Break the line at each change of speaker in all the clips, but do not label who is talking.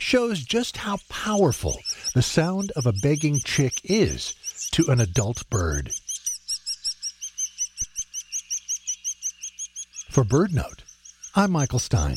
shows just how powerful the sound of a begging chick is to an adult bird. For BirdNote, I'm Michael Stein.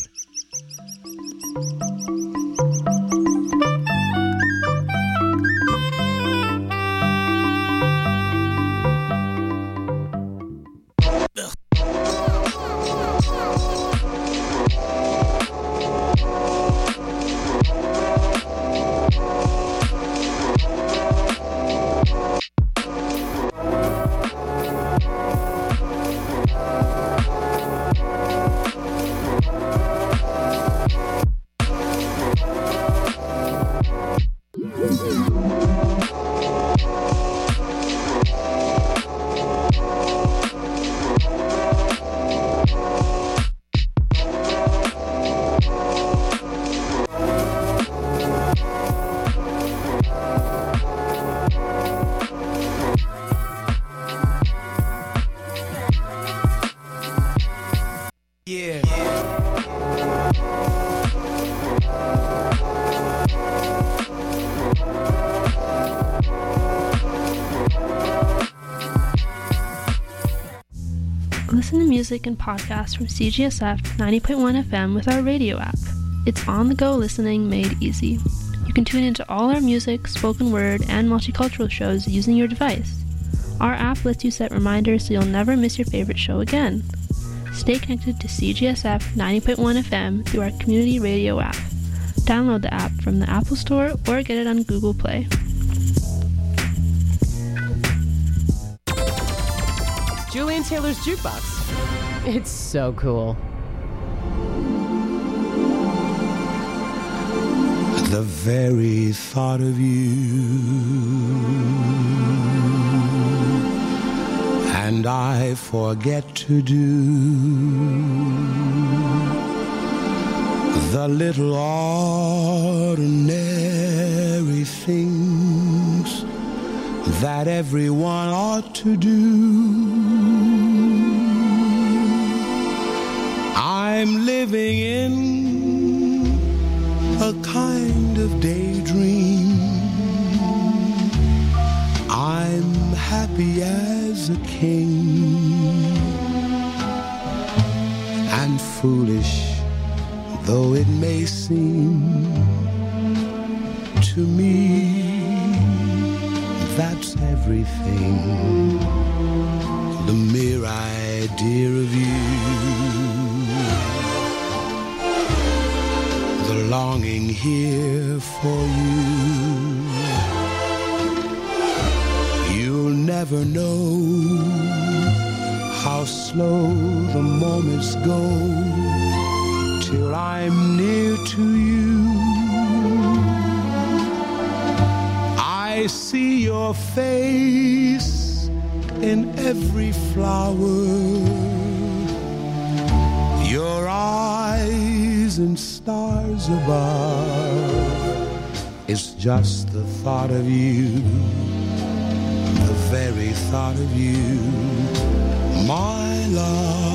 Listen to music and podcasts from CGSF 90.1 FM with our radio app. It's on-the-go listening made easy. You can tune into all our music, spoken word, and multicultural shows using your device. Our app lets you set reminders so you'll never miss your favorite show again. Stay connected to CGSF 90.1 FM through our community radio app. Download the app from the Apple Store or get it on Google Play.
Julian Taylor's Jukebox. It's so cool.
The very thought of you, and I forget to do the little ordinary things that everyone ought to do. I'm living in a kind of daydream. I'm happy as a king, and foolish though it may seem to me, that's everything. The mere idea of you, the longing here for you. You'll never know how slow the moments go till I'm near to you. I see your face in every flower, your eyes and stars above. It's just the thought of you, the very thought of you, my love.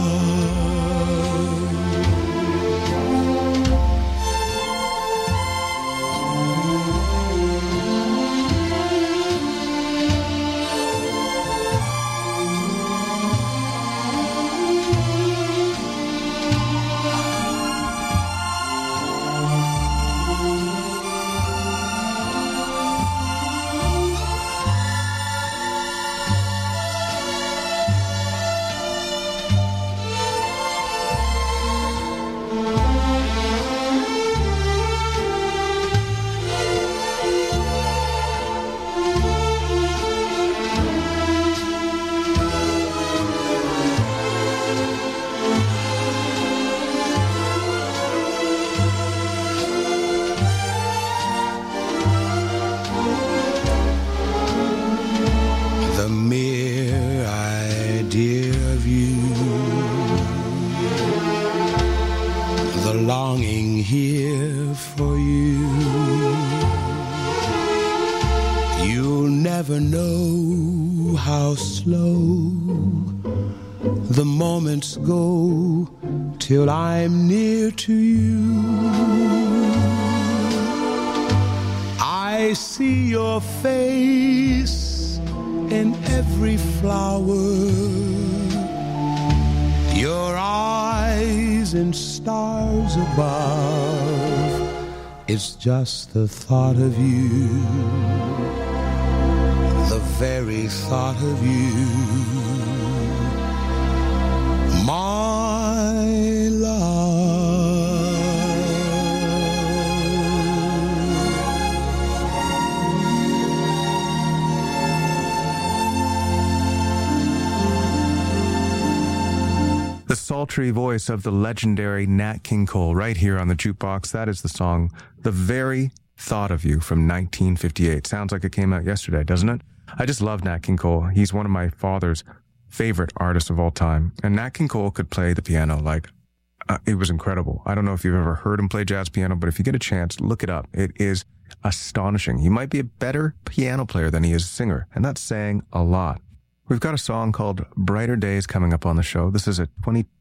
Longing here for you. You'll never know how slow the moments go till I'm near to you. may see your face in every flower, your eyes in stars above. It's just the thought of you, the very thought of you, my love.
The sultry voice of the legendary Nat King Cole right here on the jukebox. That is the song The Very Thought of You from 1958. Sounds like it came out yesterday, doesn't it? I just love Nat King Cole. He's one of my father's favorite artists of all time. And Nat King Cole could play the piano like it was incredible. I don't know if you've ever heard him play jazz piano, but if you get a chance, look it up. It is astonishing. He might be a better piano player than he is a singer, and that's saying a lot. We've got a song called Brighter Days coming up on the show. This is a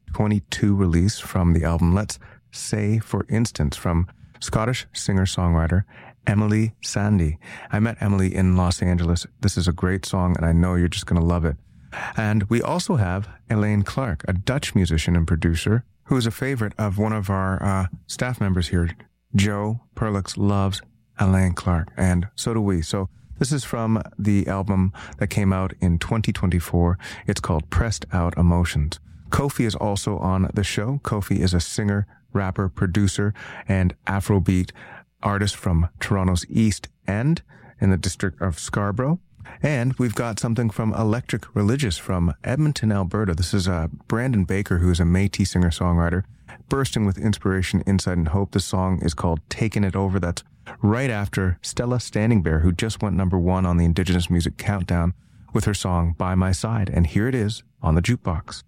2022 release from the album Let's Say For Instance from Scottish singer-songwriter Emily Sandé. I met Emily in Los Angeles. This is a great song, and I know you're just going to love it. And we also have Elaine Clark, a Dutch musician and producer who is a favorite of one of our staff members here. Joe Perlix loves Elaine Clark, and so do we. So this is from the album that came out in 2024. It's called Pressed Out Emotions. Kofi is also on the show. Kofi is a singer, rapper, producer, and Afrobeat artist from Toronto's East End in the district of Scarborough. And we've got something from Electric Religious from Edmonton, Alberta. This is Brandon Baker, who is a Métis singer-songwriter, bursting with inspiration, insight, and hope. The song is called Taking It Over. That's right after Stella Standing Bear, who just went #1 on the Indigenous Music Countdown with her song By My Side. And here it is on the jukebox.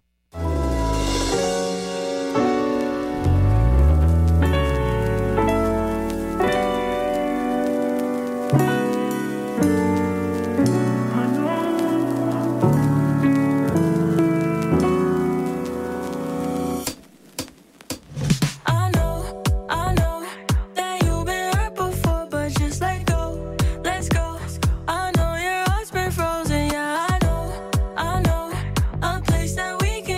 I know your heart's been frozen, yeah, I know a place that we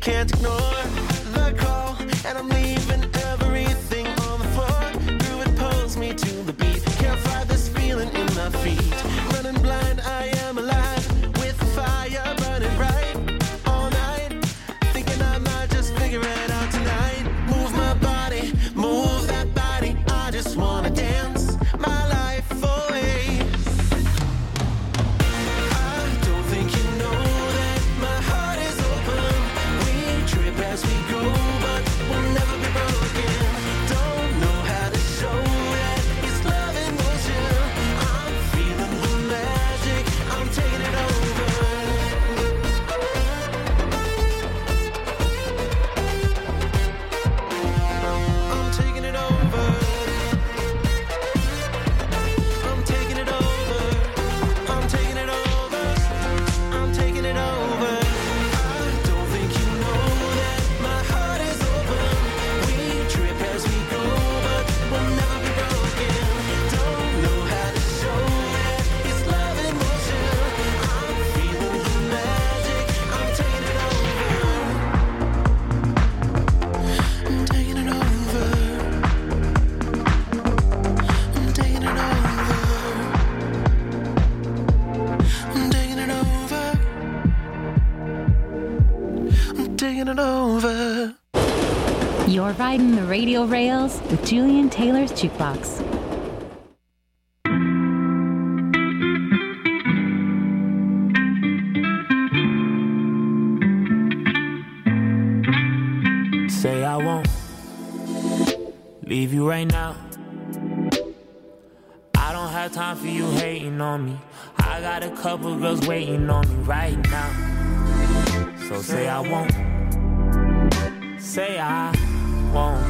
can't ignore the call, and I'm leaving everything on the floor. Groove it pulls me to the beat. Can't fight this feeling in my feet. Running blind, I am alive with the fire burning bright all night. Thinking I might just figure it out tonight. Move my body, move that body. I just wanna dance my life away. I don't think you know that my heart is open. We trip as we go, but we'll never be broken. Don't know how to show that it's love in motion. I'm feeling the magic, I'm taking it over. I'm taking it over. I'm taking it over. I'm taking it over. I'm taking it over. I don't think you know that my heart is open. We trip as we go, but we'll never be broken. Don't know how to show that it's love in motion. I'm feeling the magic. I'm taking it over. I'm taking it over. I'm taking it over. I'm taking it over. I'm taking it over.
You're riding the radio rails with Julian Taylor's Jukebox.
Say I won't leave you right now. I don't have time for you hating on me. I got a couple girls waiting on me right now. So say I won't. Say I won't.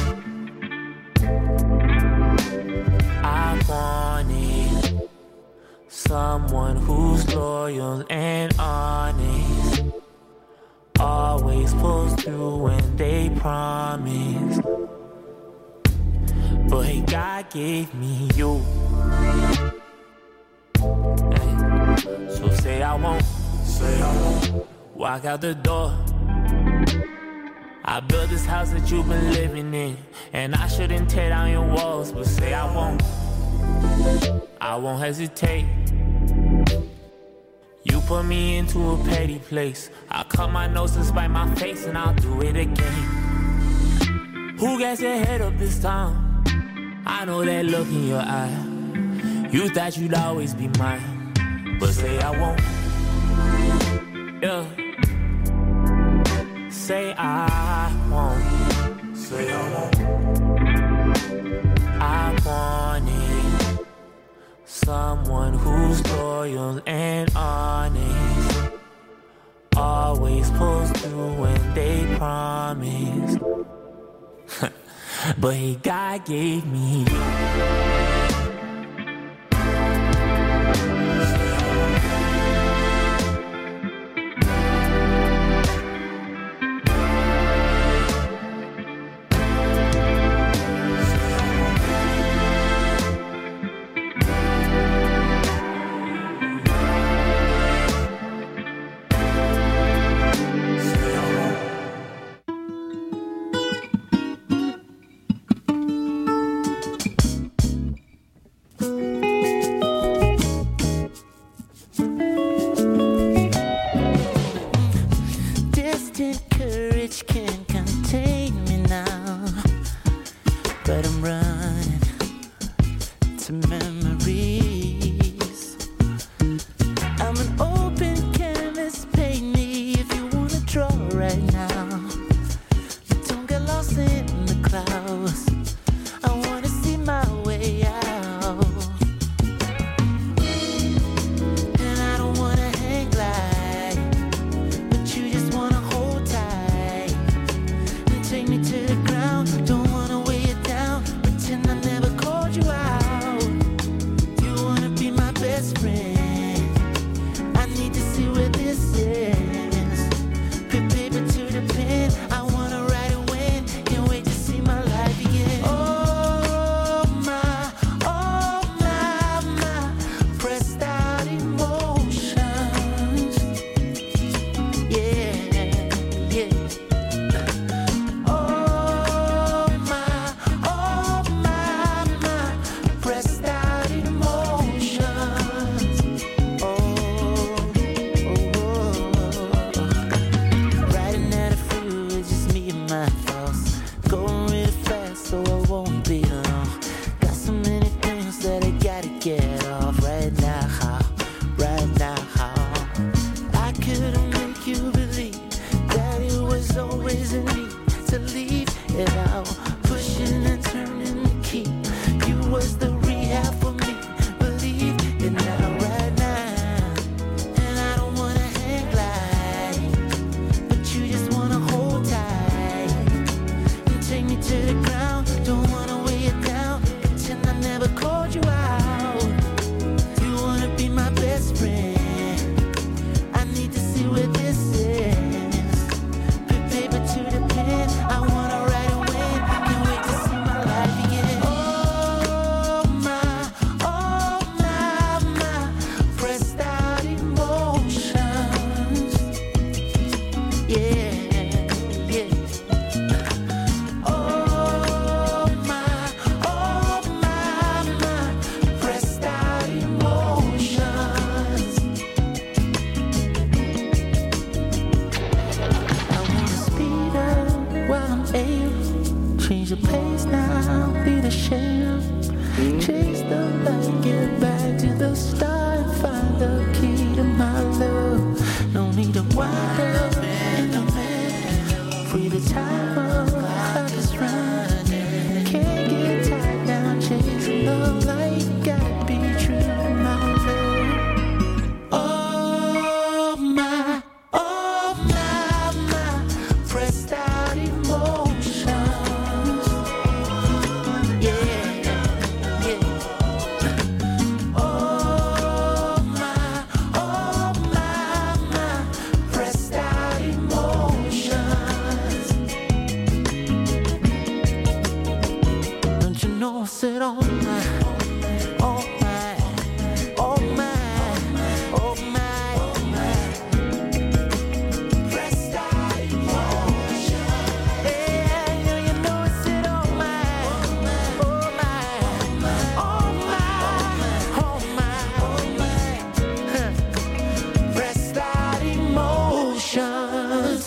I wanted someone who's loyal and honest. Always pulls through when they promise. But God gave me you. Hey. So say I won't. Say I won't. Walk out the door. I built this house that you've been living in, and I shouldn't tear down your walls, but say I won't. I won't hesitate. You put me into a petty place. I'll cut my nose to spite my face, and I'll do it again. Who gets your head up this time? I know that look in your eye. You thought you'd always be mine, but say I won't. Yeah. Say I won't. Say I won't. I wanted someone who's loyal and honest. Always pulls through when they promise. But God gave me you.
Don't wanna weigh it down, pretend I never called you out. get off right now, right now. I couldn't make you believe that it was always in me to leave it out, pushing and turning the key. You was the rehab for me, believe it now, right now. And I don't wanna hang glide, but you just wanna hold tight and take me to the ground. Don't wanna weigh it down, pretend I never called you out. You wanna be my best friend, I need to see where this is. Put paper to the pen, I wanna write a win. Can't wait to see my life again. Oh my, pressed out emotions. Yeah, yeah. Oh my, pressed out emotions. I wanna speed up while I'm able. Change the pace now, be the shame. Chase the light, get back to the start and find the key to my love. No need to wind up in the middle. Free the time up, I just run. Can't get tied down, chasing the light. Gotta be true to my love. Oh my, pressed out emotions. Yeah, yeah. Oh my, pressed out emotions. Don't you know I said oh my, pressed out emotions. Yeah, you know I said oh my, pressed out emotions.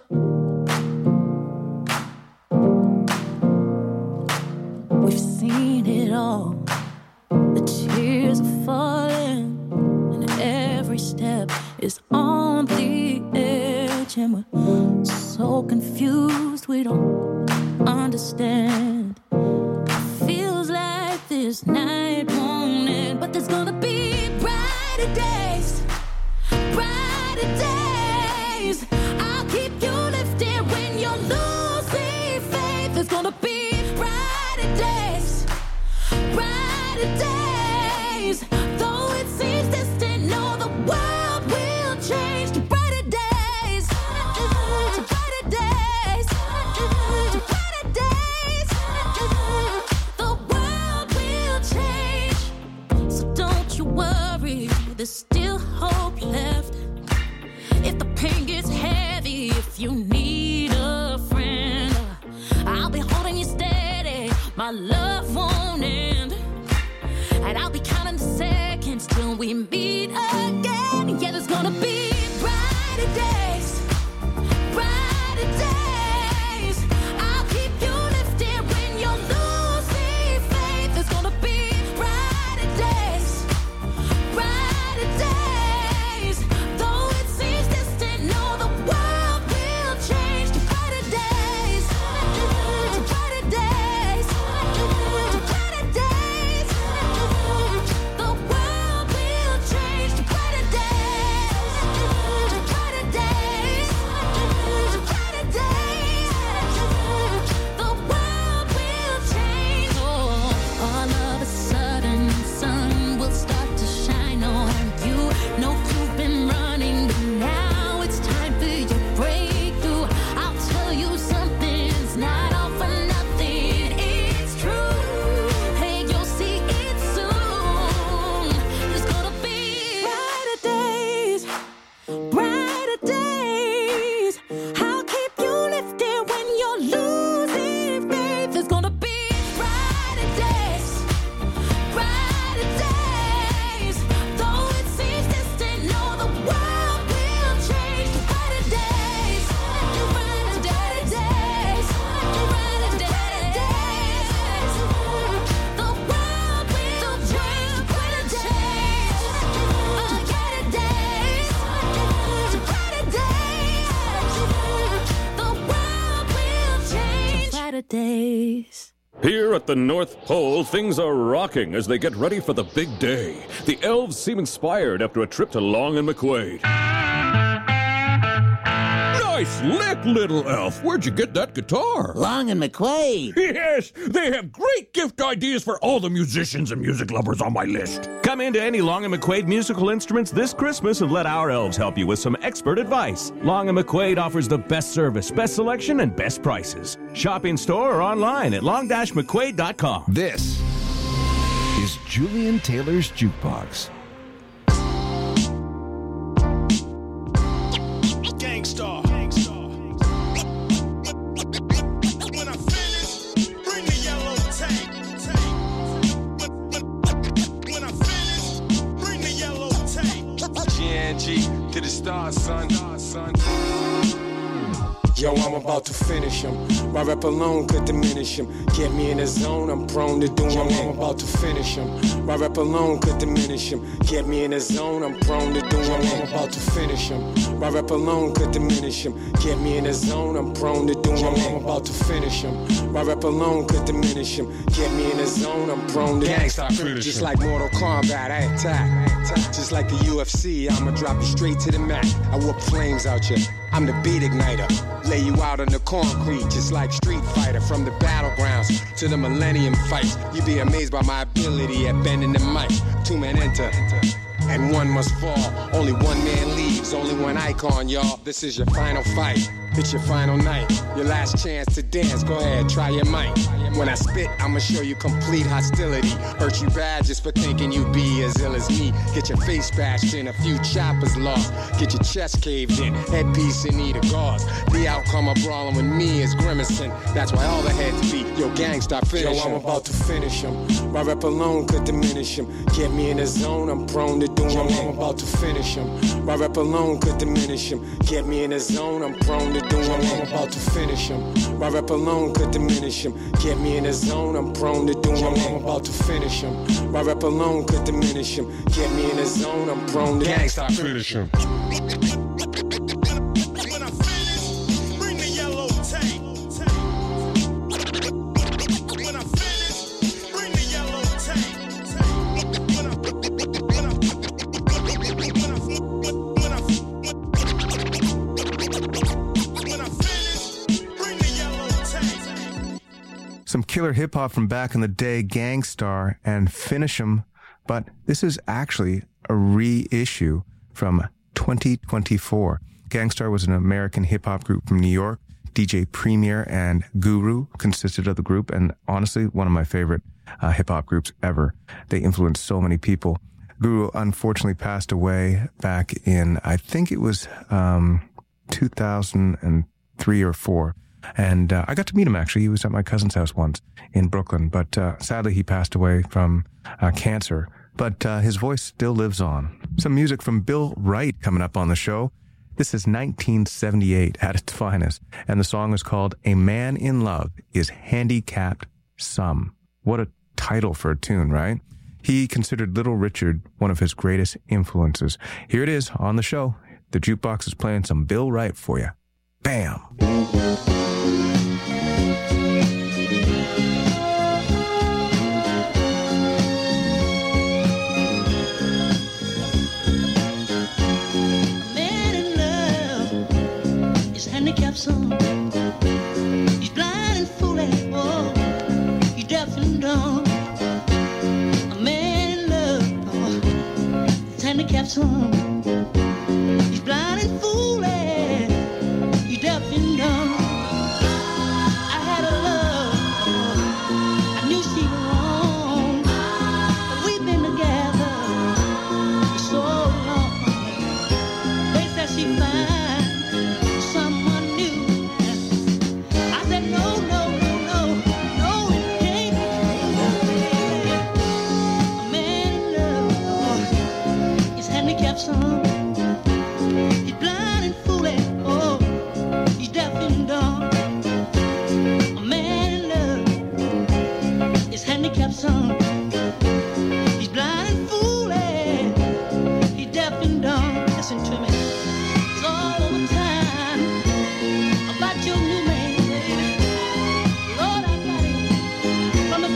We've seen it all. The tears are falling, and every step is on the edge, and we're so confused we don't understand. Feels like this night won't end, but there's gonna be brighter days, brighter days. I'll keep you lifted when you're losing faith. There's gonna be brighter days, brighter days. Though it seems distant, know the world will change to brighter days, to brighter days, to brighter days. The world will change, so don't you worry. There's still hope left. If the pain gets heavy, if you need a friend, I'll be holding you steady. My love won't end, and I'll be counting the seconds till we meet again. Yeah, there's gonna be brighter days, brighter days. I'll keep you lifted when you're losing faith. There's gonna be brighter days, brighter days. Though it seems distant, know the world will change to brighter days, to brighter days, to brighter days. The world will change to brighter days, to brighter days.
Here at the North Pole, things are rocking as they get ready for the big day. The elves seem inspired after a trip to Long and McQuaid.
Nice lick, little elf. Where'd you get that guitar?
Long and McQuaid.
Yes, they have great gift ideas for all the musicians and music lovers on my list.
Come into any Long and McQuaid musical instruments this Christmas and let our elves help you with some expert advice. Long and McQuaid offers the best service, best selection, and best prices. Shop in store or online at long-mcquaid.com.
This is Julian Taylor's Jukebox.
Gangstar.
To the stars, son. Yo, I'm about to finish him. My rep alone could diminish him. Get me in the zone, I'm prone to doing him. I'm about to finish him. My rep alone could diminish him. Get me in the zone, I'm prone to doing him. I'm about to finish him. My rep alone could diminish him. Get me in the zone, I'm prone to doing him. I'm about to finish him. My rep alone could diminish him. Get me in the zone, I'm prone to gangsta. Just like Mortal Kombat, I attack. Just like the UFC, I'ma drop you straight to the mat. I whoop flames out you. I'm the beat igniter. Lay you out on the concrete, just like Street Fighter. From the battlegrounds to the millennium fights, you'd be amazed by my ability at bending the mic. 2 men enter, and 1 must fall. Only 1 man leaves, only 1 icon, y'all. This is your final fight. It's your final night, your last chance to dance. Go ahead, try your might. When I spit, I'ma show you complete hostility. Hurt you bad just for thinking you be as ill as me. Get your face bashed in, a few choppers lost. Get your chest caved in, headpiece in need of gauze. The outcome of brawling with me is grimacing. That's why all the heads beat. Yo, gang, stop finishing. Yo, I'm about to finish him. My rep alone could diminish him. Get me in the zone, I'm prone to doing him. I'm about to finish him. My rep alone could diminish him. Get me in the zone, I'm prone to doing him. I'm about to finish him. My rep alone could diminish him. Get me in the zone, I'm prone to doing him. I'm about to finish him. My rep alone could diminish him. Get me in the zone, I'm prone to gangsta finish him.
Some killer hip-hop from back in the day, Gangstar and Finish 'Em, but this is actually a reissue from 2024. Gangstar was an American hip-hop group from New York. DJ Premier and Guru consisted of the group, and honestly, one of my favorite hip-hop groups ever. They influenced so many people. Guru unfortunately passed away back in, I think it was 2003 or 4. And I got to meet him, actually. He was at my cousin's house once in Brooklyn. But sadly, he passed away from cancer. But his voice still lives on. Some music from Bill Wright coming up on the show. This is 1978 at its finest. And the song is called A Man in Love is Handicapped Some. What a title for a tune, right? He considered Little Richard one of his greatest influences. Here it is on the show. The Jukebox is playing some Bill Wright for you. Bam!
Handicapped son. He's blind and foolish, oh, he's deaf and dumb. A man in love, oh, he's handicapped son. He's blind and foolish, he's deaf and dumb. I had a love, oh, I knew she was wrong, but we've been together for so long. They said she fine. Son. He's blind and foolish, oh, he's deaf and dumb. A man in love is handicapped son. He's blind and foolish, he's deaf and dumb. Listen to me, it's all over time about your new man, baby. Lord, I got it from the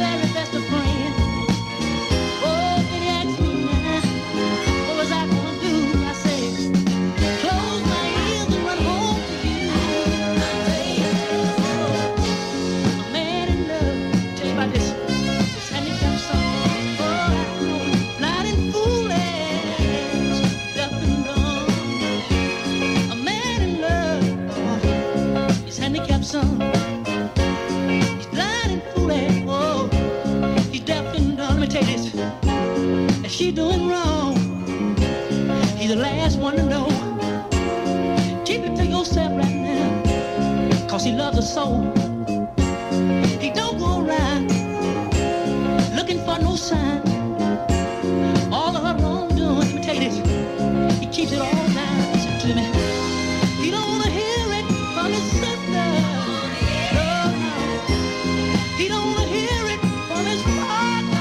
that she's doing wrong. He's the last one to know. Keep it to yourself right now, 'cause he loves her so. He don't go around looking for no sign. All of her wrongdoing, let me tell you this, he keeps it all down. Listen to me. He don't wanna hear it from his sister. No, no. He don't wanna hear it from his father.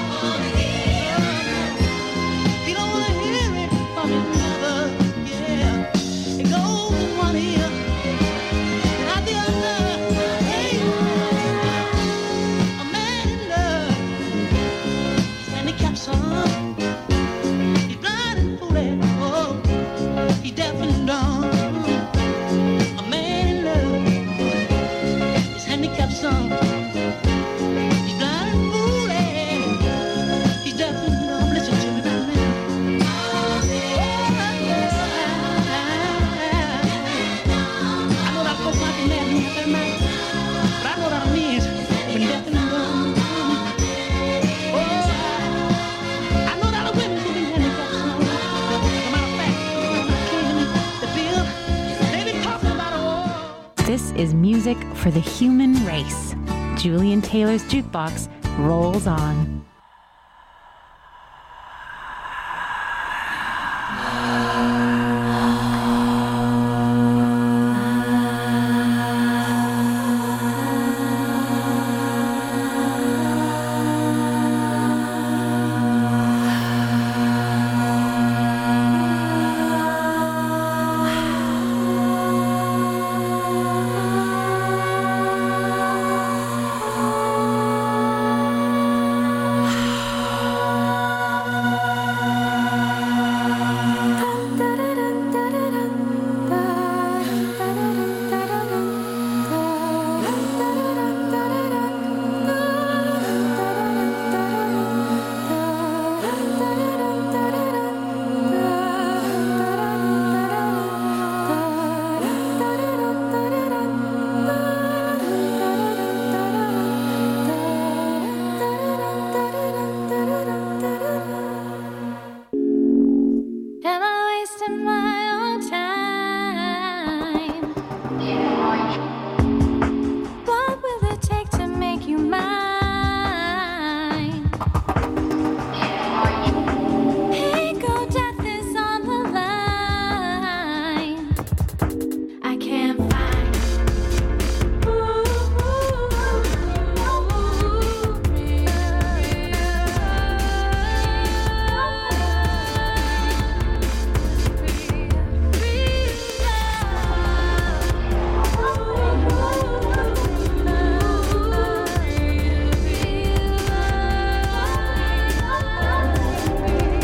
He don't wanna hear it from his mother. Yeah, it goes in one ear and out the other. Hey, a man in love, his handicap's son. He's blind and foolish, oh, he's deaf and dumb. A man in love, his handicapped son. He's blind and foolish, he's deaf and dumb. Listen to me right now. I know that folks might be mad at me that night, but I know that I'm is when deaf and dumb. Oh, I know that the women who've been handicapped son. As a matter of fact, the bill, they've been talking about it all.
This is music for the human race. Julian Taylor's Jukebox rolls on.